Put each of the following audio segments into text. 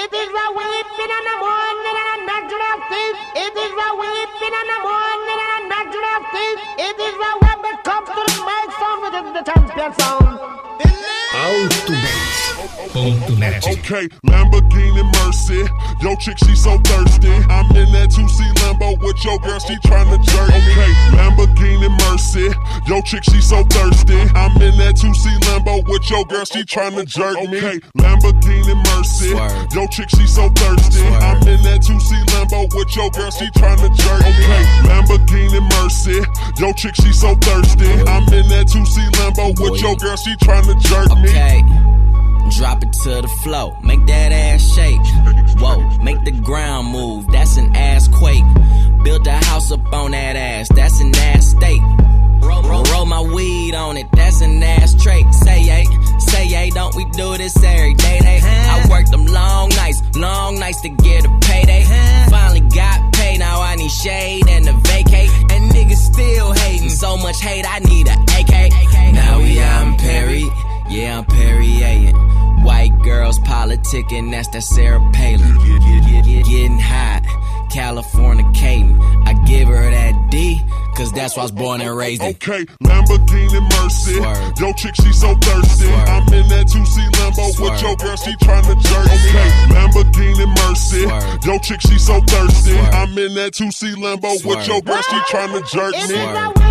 It is a weeping in the morning and a natural thief. It is a weeping in the morning and a natural thief. It is a when it comes to the mic sound within the champion sound. Autobase.net. Okay, Lamborghini Mercy. Yo chick, she so thirsty. I'm in that 2C Lambo with your girl, she tryna jerk me. Okay, Lamborghini Mercy. Yo chick, she so thirsty. I'm in that 2C Lambo with your girl, she tryna jerk me. Okay, Lamborghini Mercy. Yo chick, she so thirsty. I'm in that 2C Lambo with your girl, she tryna jerk me. Okay, Lamborghini Mercy. Yo chick, she so thirsty. I'm in that 2C Lambo with your girl, she tryna jerk me. Okay. Drop it to the floor, make that ass shake. Whoa, make the ground move, that's an ass quake. Build a house up on that ass, that's an ass state. Roll my weed on it, that's an ass trait. Say yay, don't we do this every day? I worked them long nights to get a payday. Finally got paid, now I need shade and a vacate. And niggas still hating, so much hate I need a AK. Now we out in Perry, yeah I'm Perrier. White girls politicking, that's that Sarah Palin. Getting hot, Californicating. I give her that D, cause that's why I was born and raised in. Okay, Lamborghini Mercy. Yo chick, she so thirsty. I'm in that 2C Lambo with your girl, she tryna jerk me. Okay, Lamborghini Mercy. Yo chick, she so thirsty. I'm in that 2C Lambo with your girl, she tryna jerk me.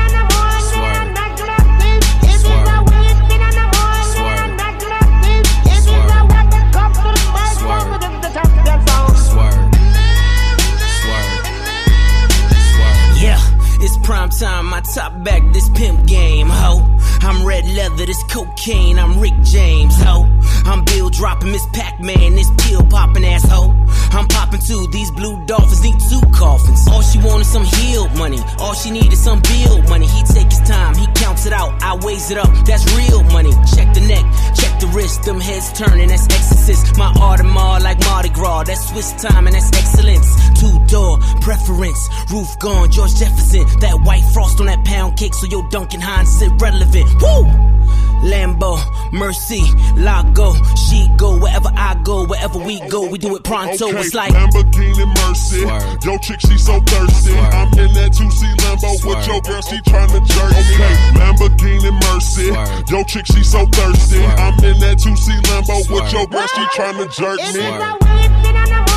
It's prime time, I top back this pimp game, ho. I'm red leather, this cocaine, I'm Rick James, ho. I'm Bill dropping Miss Pac-Man, this pill popping asshole. I'm popping too, these blue dolphins need 2 coffins. All she wanted some healed money, all she needed some bill money. He take his time, he counts it out, I weighs it up, that's real money. Check the neck, check the wrist, them heads turning, that's exorcist. My Audemars like Mardi Gras, that's Swiss time and that's excellence. 2-door preference, roof gone, George Jefferson. That white frost on that pound cake, so your Duncan Hines sit relevant. Woo! Lambo, Mercy, Lago, she go wherever I go, wherever we go, we do it pronto. Okay, it's like Lamborghini Mercy. Yo chick, she so thirsty. I'm in that 2C Lambo with your girl, she tryna jerk me. Okay, Lamborghini Mercy. Yo chick, she so thirsty. I'm in that 2C Lambo with your girl, she tryna jerk me.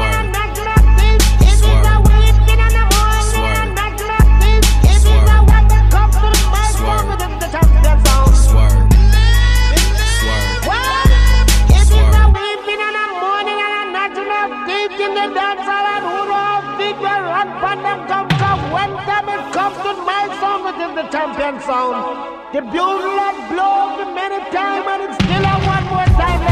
Champion sound. The bullet blows the many times and it's still on one more time.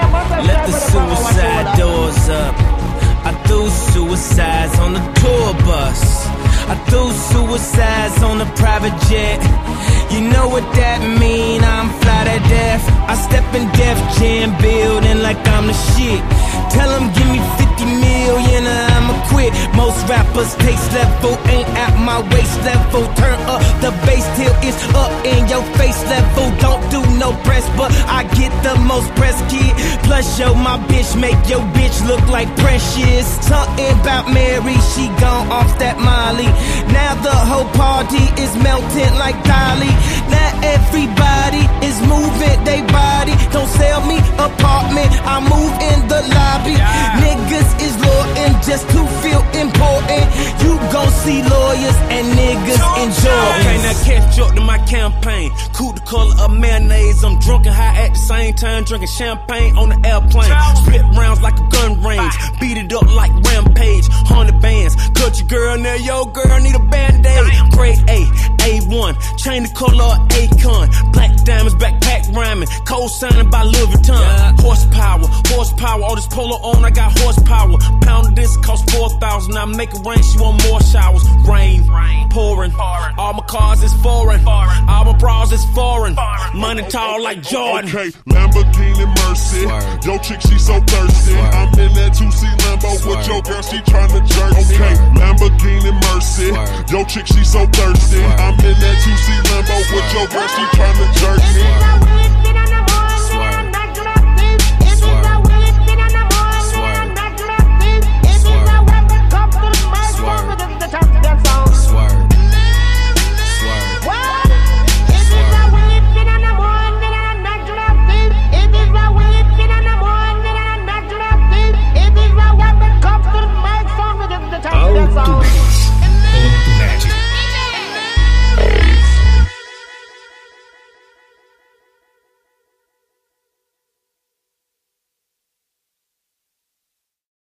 Let the suicide doors up. I threw suicides on the tour bus. I threw suicides on the private jet. You know what that mean, I'm fly to death. I step in Def Jam building like I'm the shit. Tell them give me 50 million or I'ma quit. Most rappers taste level ain't at my waist level. Turn up the bass till it's up in your face level. Don't do no press, but I get the most press, kid. Plus yo, my bitch make your bitch look like Precious. Something about Mary, she gone off that Molly. Now the whole party is melting like Dolly. Now everybody is moving they body. Don't sell me apartment, I move in the lobby. Niggas is loyal just to feel important. You gon' see lawyers and niggas enjoy. Okay, now catch up to my campaign. Cool the color of mayonnaise. I'm drunk and high at the same time, drinking champagne on the airplane. Split rounds like a gun range. Beat it up like Rampage. 100 bands. Cut your girl, now your girl need a band-aid. Grade A, A1. Chain the color of Akon. Black diamonds, backpack rhyming. Co-signing by Louis Vuitton. Horsepower. All this polo on, I got horsepower. Pound of this cost 4,000. I make it rain, she want more showers. Rain, pouring. All my cars is foreign. All my bras is foreign. Money tall like Jordan. Okay, Lamborghini Mercy. Yo chick, she so thirsty. I'm in that 2C Lambo with your girl, she tryna jerk me. Okay, Lamborghini Mercy. Yo chick, she so thirsty. I'm in that 2C Lambo with your girl, she tryna jerk me.